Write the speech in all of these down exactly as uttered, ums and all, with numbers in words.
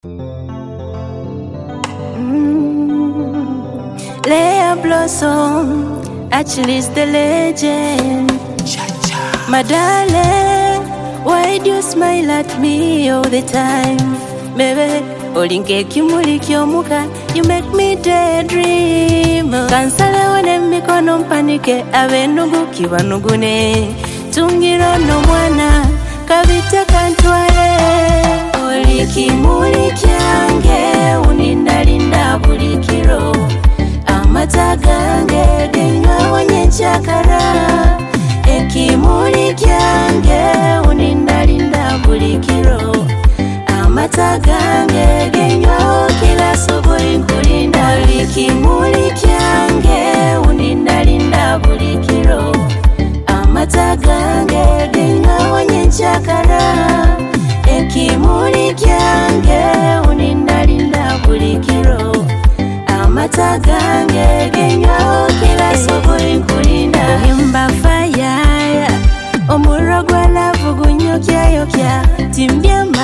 Mm. Leah Blossom, actually is the legend. Cha-cha. My darling, why do you smile at me all the time? Baby, olinge kimuli kyomuka, you make me daydream. Kansala wane mikono mpanike, abe nugu kiba nugune. Tungiro no mwana, kabita kantwale. Oli kimuli kyange, unindalinda buli kiro. Amata gange, genywa wanye chakara. Ekimuli kyange, unindalinda buli kiro. Amata gange, genywa kila subuhi nkulinda. Oli kimuli kyange, unindalinda buli kiro. Amata gange, genywa wanye chakara. Ekimuli kyange, unindalinda buli kiro. Amata gange, genywa kila subuhi nkulinda. Ohimba fire, omurogwa lavu gunyokya yokya. Timbyama,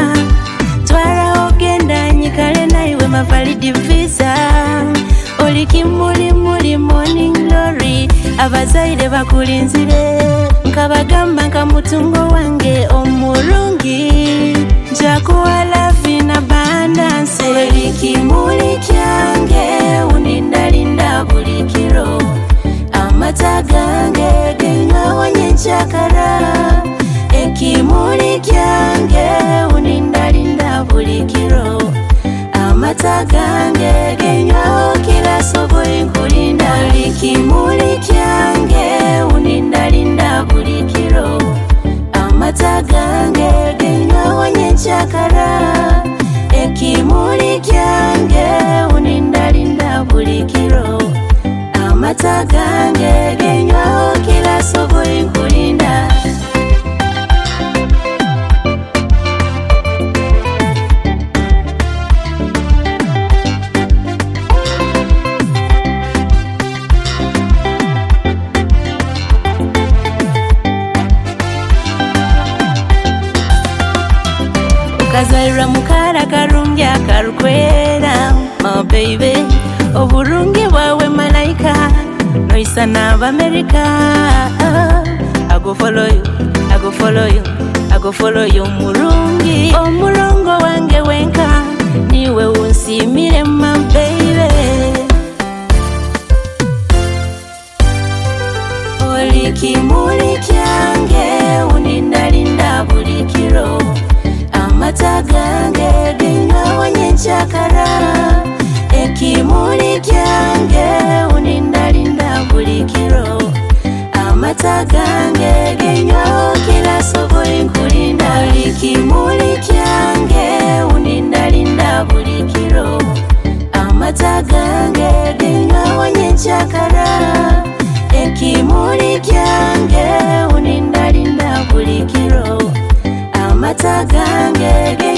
twara ogenda nyikale na iwe mavalidi visa. Oli kimuli muli morning glory, abazaire bakulinzire. Nkabagamba nka mutungo wange omurungi, njakuwa love na abundance. Oli kimuli kyange, unindalinda buli kiro. Amata gange, genywa wanye chakara. Ekimuli kyange, unindalinda buli kiro. Amata gange, genywa kila subuhi nkulinda. Oli kimuli kyange, unindalinda buli kiro. Amata gange, genywa wanye chakara. Ekimuli kyange, unindalinda buli kiro. Amata gange, genywa kila subuhi nkulinda. Kazaira mukara karungi akarukwera, my baby. Oburungi wawe malaika, noisa na America. I go follow you, I go follow you, I go follow you murungi. Omurongo wange wenka, niwe unsimire my baby. Oli kimuli kyange, unindalinda buli kiro. Amata gange, genywa wanye chakara. Ekimuli kyange, unindalinda buli kiro. Amata gange, genywa kila subuhi nkulinda. Oli kimuli kyange, unindalinda buli kiro. Amata gange, genywa wanye chakara. Ekimuli kyange, unindalinda buli kiro. Amata gange,